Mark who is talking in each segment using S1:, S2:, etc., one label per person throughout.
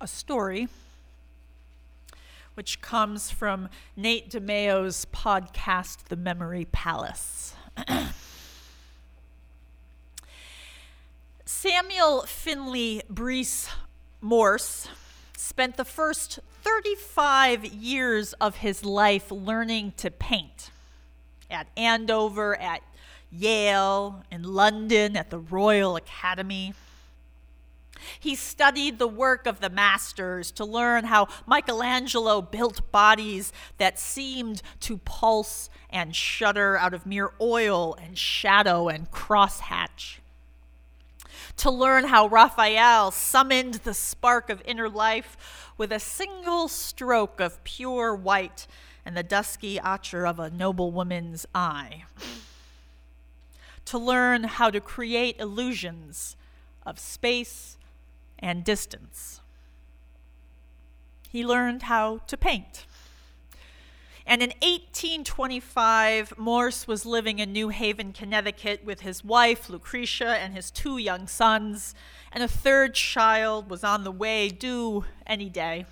S1: a story which comes from Nate DeMeo's podcast, The Memory Palace. Samuel Finley Breese Morse spent the first 35 years of his life learning to paint at Andover, at Yale, in London, at the Royal Academy. He studied the work of the masters to learn how Michelangelo built bodies that seemed to pulse and shudder out of mere oil and shadow and crosshatch. To learn how Raphael summoned the spark of inner life with a single stroke of pure white and the dusky achor of a noble woman's eye. To learn how to create illusions of space and distance. He learned how to paint. And in 1825, Morse was living in New Haven, Connecticut with his wife, Lucretia, and his 2 young sons, and a 3rd child was on the way, due any day.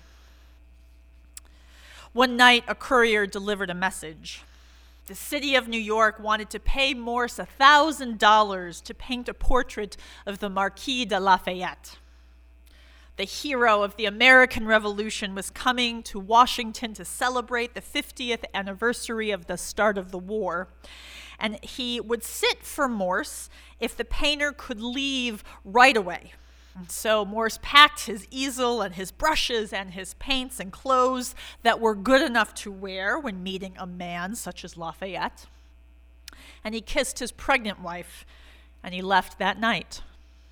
S1: One night, a courier delivered a message. The city of New York wanted to pay Morse $1,000 to paint a portrait of the Marquis de Lafayette. The hero of the American Revolution was coming to Washington to celebrate the 50th anniversary of the start of the war. And he would sit for Morse if the painter could leave right away. And so Morse packed his easel and his brushes and his paints and clothes that were good enough to wear when meeting a man such as Lafayette. And he kissed his pregnant wife, and he left that night.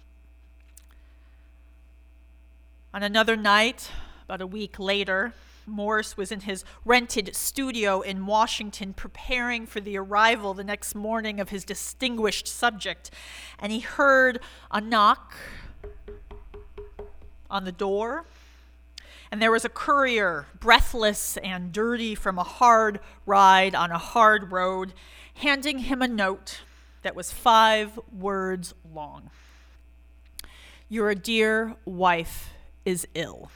S1: On another night, about a week later, Morse was in his rented studio in Washington preparing for the arrival the next morning of his distinguished subject, and he heard a knock on the door, and there was a courier, breathless and dirty from a hard ride on a hard road, handing him a note that was 5 words long. Your dear wife is ill.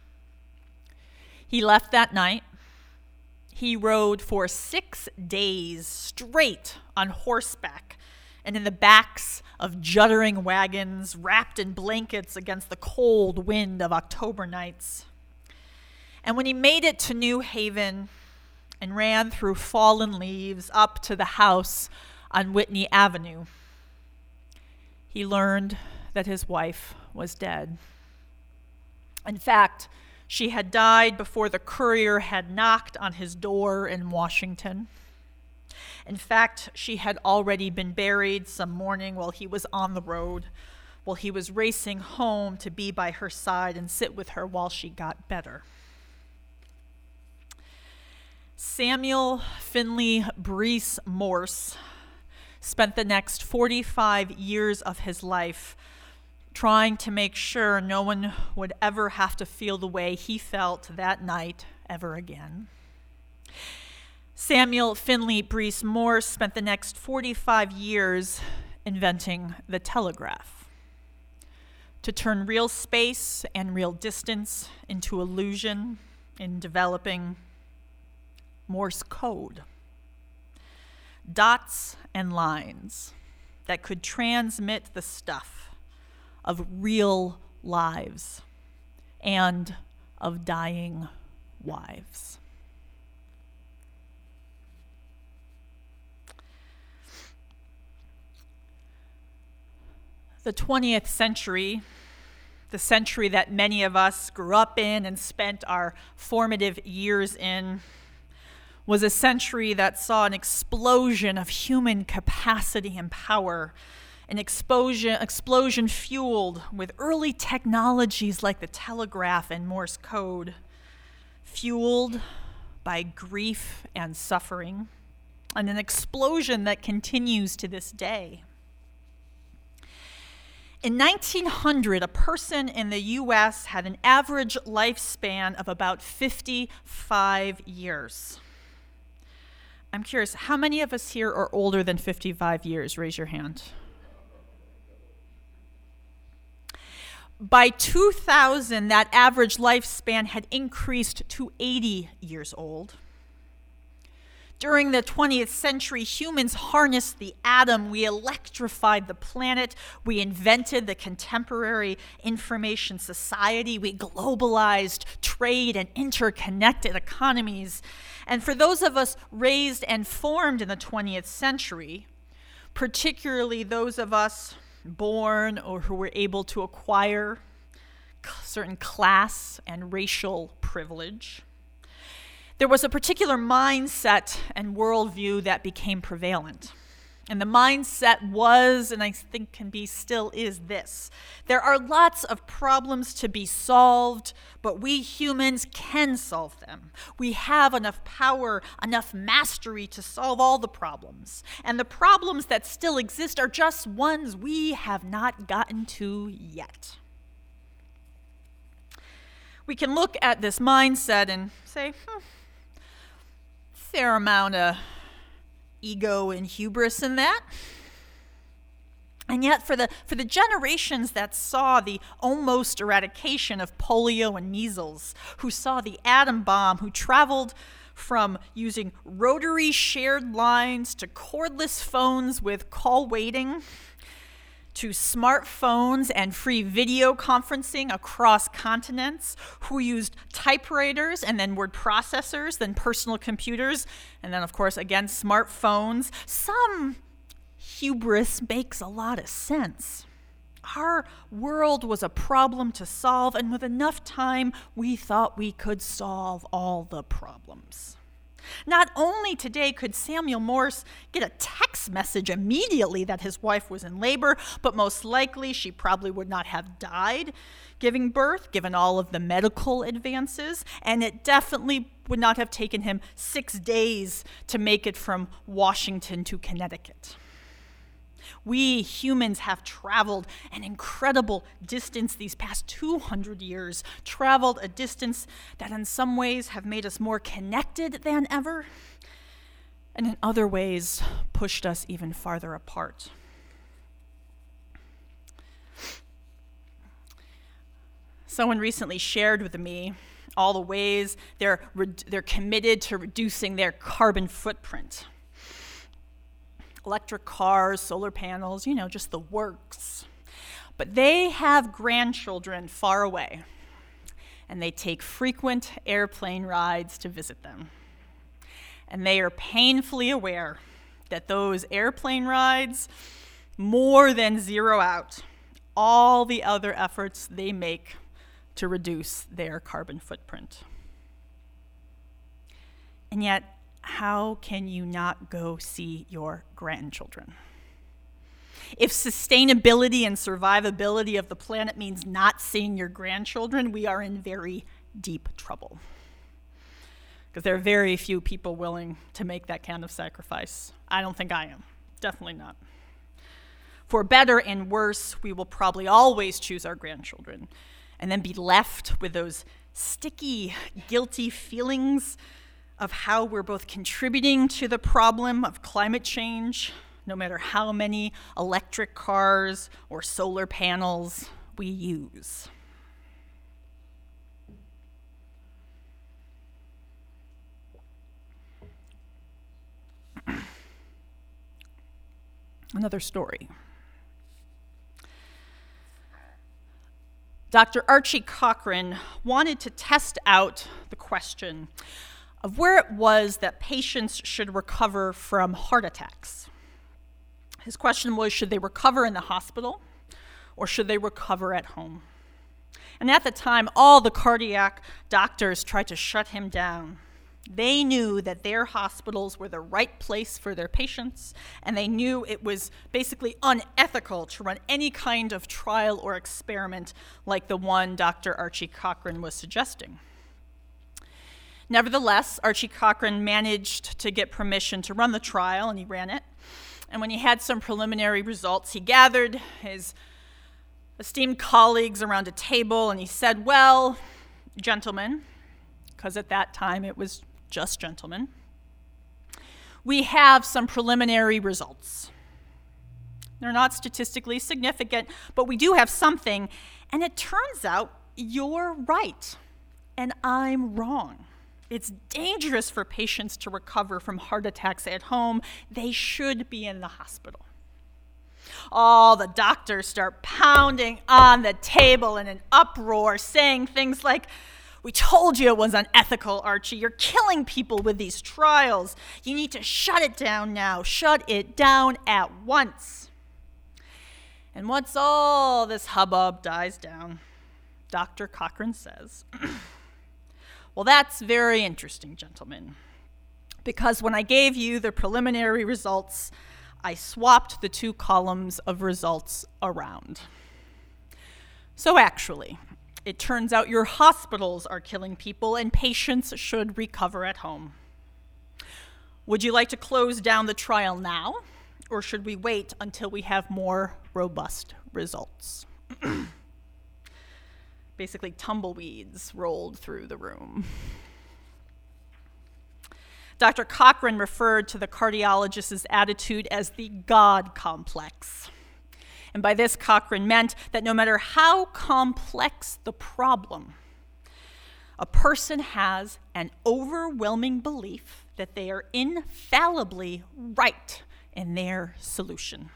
S1: He left that night. He rode for 6 days straight on horseback and in the backs of juddering wagons wrapped in blankets against the cold wind of October nights. And when he made it to New Haven and ran through fallen leaves up to the house on Whitney Avenue, he learned that his wife was dead. In fact, she had died before the courier had knocked on his door in Washington. In fact, she had already been buried some morning while he was on the road, while he was racing home to be by her side and sit with her while she got better. Samuel Finley Breese Morse spent the next 45 years of his life trying to make sure no one would ever have to feel the way he felt that night ever again. Samuel Finley Breese Morse spent the next 45 years inventing the telegraph to turn real space and real distance into illusion in developing Morse code. Dots and lines that could transmit the stuff of real lives and of dying wives. The 20th century, the century that many of us grew up in and spent our formative years in, was a century that saw an explosion of human capacity and power, an explosion fueled with early technologies like the telegraph and Morse code, fueled by grief and suffering, and an explosion that continues to this day. In 1900, a person in the U.S. had an average lifespan of about 55 years. I'm curious, how many of us here are older than 55 years? Raise your hand. by 2000, that average lifespan had increased to 80 years old. During the 20th century, humans harnessed the atom. We electrified the planet. We invented the contemporary information society. We globalized trade and interconnected economies. And for those of us raised and formed in the 20th century, particularly those of us born or who were able to acquire certain class and racial privilege, there was a particular mindset and worldview that became prevalent. And the mindset was, and I think can be still is this: there are lots of problems to be solved, but we humans can solve them. We have enough power, enough mastery to solve all the problems. And the problems that still exist are just ones we have not gotten to yet. We can look at this mindset and say, fair amount of ego and hubris in that. And yet for the generations that saw the almost eradication of polio and measles, who saw the atom bomb, who traveled from using rotary shared lines to cordless phones with call waiting, to smartphones and free video conferencing across continents, who used typewriters and then word processors, then personal computers, and then, of course, again, smartphones. Some hubris makes a lot of sense. Our world was a problem to solve, and with enough time, we thought we could solve all the problems. Not only today could Samuel Morse get a text message immediately that his wife was in labor, but most likely she probably would not have died giving birth, given all of the medical advances, and it definitely would not have taken him 6 days to make it from Washington to Connecticut. We humans have traveled an incredible distance these past 200 years, traveled a distance that in some ways have made us more connected than ever, and in other ways pushed us even farther apart. Someone recently shared with me all the ways they're committed to reducing their carbon footprint. Electric cars, solar panels, just the works. But they have grandchildren far away, and they take frequent airplane rides to visit them. And they are painfully aware that those airplane rides more than zero out all the other efforts they make to reduce their carbon footprint. And yet, how can you not go see your grandchildren? If sustainability and survivability of the planet means not seeing your grandchildren, we are in very deep trouble. Because there are very few people willing to make that kind of sacrifice. I don't think I am. Definitely not. For better and worse, we will probably always choose our grandchildren and then be left with those sticky, guilty feelings of how we're both contributing to the problem of climate change, no matter how many electric cars or solar panels we use. Another story. Dr. Archie Cochrane wanted to test out the question of where it was that patients should recover from heart attacks. His question was, should they recover in the hospital or should they recover at home? And at the time, all the cardiac doctors tried to shut him down. They knew that their hospitals were the right place for their patients, and they knew it was basically unethical to run any kind of trial or experiment like the one Dr. Archie Cochrane was suggesting. Nevertheless, Archie Cochrane managed to get permission to run the trial, and he ran it. And when he had some preliminary results, he gathered his esteemed colleagues around a table, and he said, well, gentlemen, because at that time it was just gentlemen, we have some preliminary results. They're not statistically significant, but we do have something. And it turns out you're right, and I'm wrong. It's dangerous for patients to recover from heart attacks at home. They should be in the hospital. All the doctors start pounding on the table in an uproar, saying things like, "We told you it was unethical, Archie. You're killing people with these trials. You need to shut it down now. Shut it down at once." And once all this hubbub dies down, Dr. Cochran says, "Well, that's very interesting, gentlemen, because when I gave you the preliminary results, I swapped the two columns of results around. So actually, it turns out your hospitals are killing people and patients should recover at home. Would you like to close down the trial now, or should we wait until we have more robust results?" Basically, tumbleweeds rolled through the room. Dr. Cochran referred to the cardiologist's attitude as the God complex. And by this, Cochran meant that no matter how complex the problem, a person has an overwhelming belief that they are infallibly right in their solution.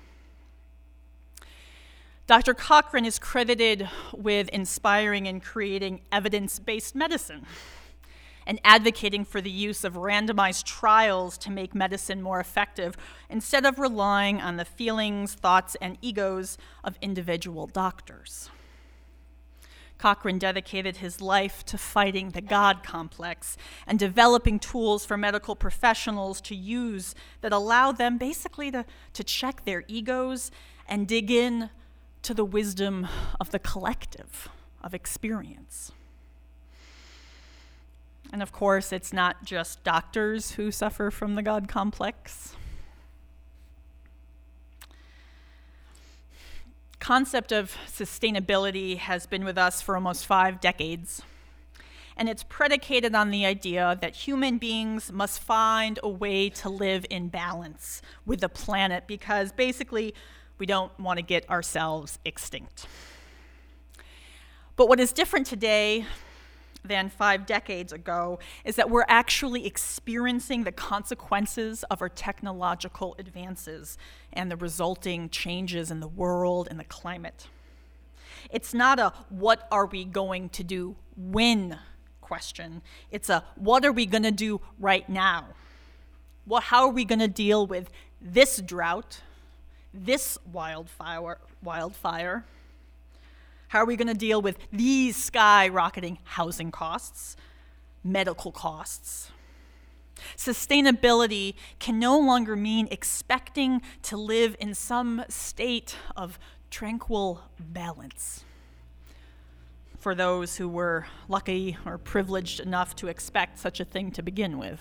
S1: Dr. Cochran is credited with inspiring and creating evidence-based medicine and advocating for the use of randomized trials to make medicine more effective instead of relying on the feelings, thoughts, and egos of individual doctors. Cochran dedicated his life to fighting the God complex and developing tools for medical professionals to use that allow them basically to check their egos and dig in to the wisdom of the collective of experience. And of course, it's not just doctors who suffer from the God complex. Concept of sustainability has been with us for almost 5 decades, and it's predicated on the idea that human beings must find a way to live in balance with the planet because basically we don't want to get ourselves extinct. But what is different today than 5 decades ago is that we're actually experiencing the consequences of our technological advances and the resulting changes in the world and the climate. It's not a what are we going to do when question. It's a what are we going to do right now? How are we going to deal with this drought, this wildfire? How are we going to deal with these skyrocketing housing costs, medical costs? Sustainability can no longer mean expecting to live in some state of tranquil balance for those who were lucky or privileged enough to expect such a thing to begin with.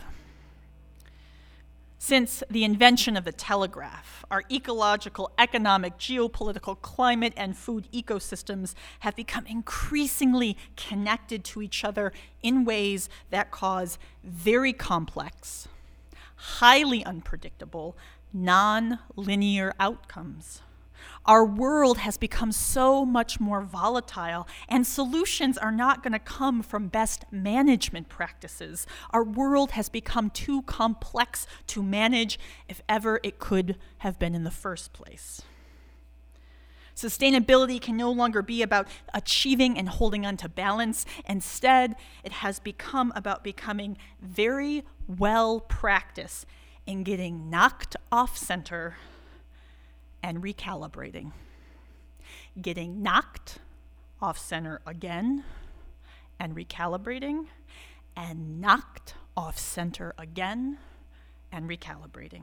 S1: Since the invention of the telegraph, our ecological, economic, geopolitical, climate, and food ecosystems have become increasingly connected to each other in ways that cause very complex, highly unpredictable, non-linear outcomes. Our world has become so much more volatile, and solutions are not going to come from best management practices. Our world has become too complex to manage if ever it could have been in the first place. Sustainability can no longer be about achieving and holding on to balance. Instead, it has become about becoming very well practiced in getting knocked off center and recalibrating. Getting knocked off center again and recalibrating, and knocked off center again and recalibrating.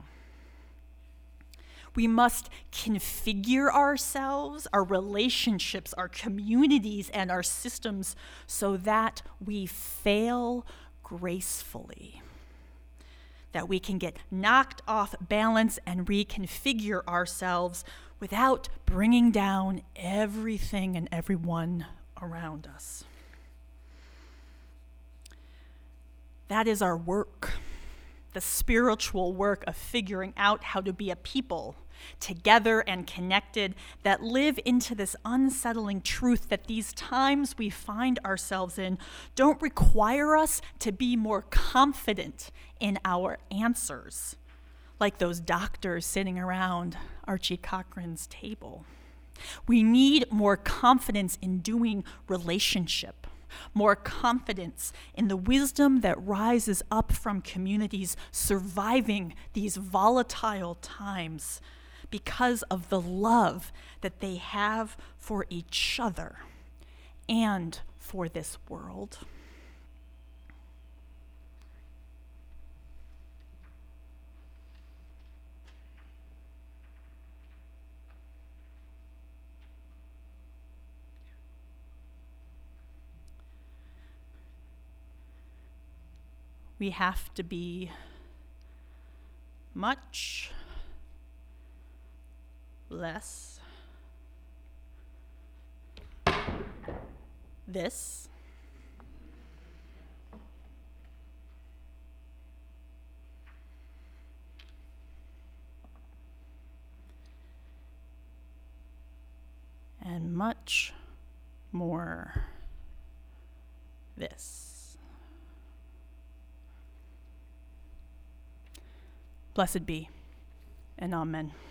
S1: We must configure ourselves, our relationships, our communities, and our systems so that we fail gracefully. That we can get knocked off balance and reconfigure ourselves without bringing down everything and everyone around us. That is our work, the spiritual work of figuring out how to be a people together and connected, that live into this unsettling truth that these times we find ourselves in don't require us to be more confident in our answers, like those doctors sitting around Archie Cochran's table. We need more confidence in doing relationship, more confidence in the wisdom that rises up from communities surviving these volatile times because of the love that they have for each other and for this world. We have to be much less this and much more this. Blessed be, and amen.